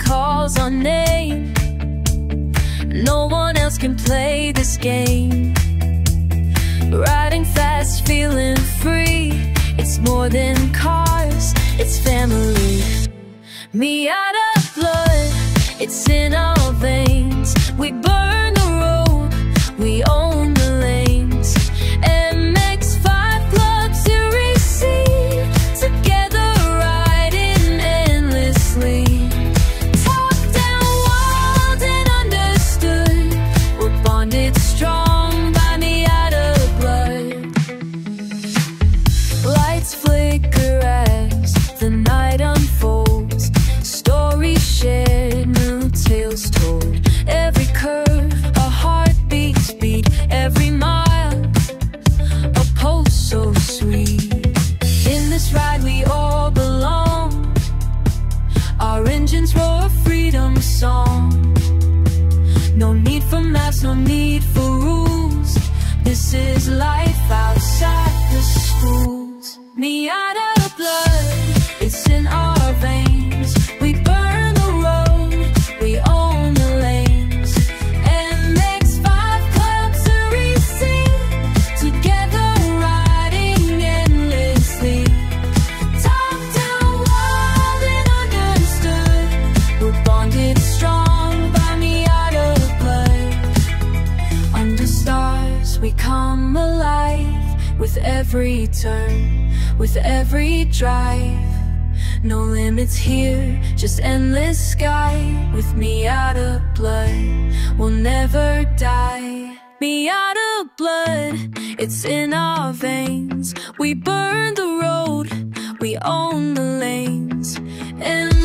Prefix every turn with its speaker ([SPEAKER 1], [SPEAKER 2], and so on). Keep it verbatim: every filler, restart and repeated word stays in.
[SPEAKER 1] calls our name. No one else can play this game. Riding fast, feeling free. It's more than cars, it's family. Miata blood, it's in our veins. We burn the road, we own the lanes. M X five Club Series C, together riding endlessly. Top down, wild and understood. We're bonded strong by Miata blood. Lights flicker as the night unfolds. Stories shared, new tales told. Every curve, a heartbeat's beat. Every mile, a pulse so sweet. In this ride we all belong. Our engines roar a freedom song. No need for maps, no need for rules. This is life outside the schools. Miata blood, it's in our veins. We burn the road, we own the lanes. M X five Club Series C, together riding endlessly. Top down, wild and understood. We're bonded strong by Miata blood. Under stars we come alive. With every turn, with every drive. No limits here, just endless sky. With Miata blood, we'll never die. Miata blood, it's in our veins. We burn the road, we own the lanes. And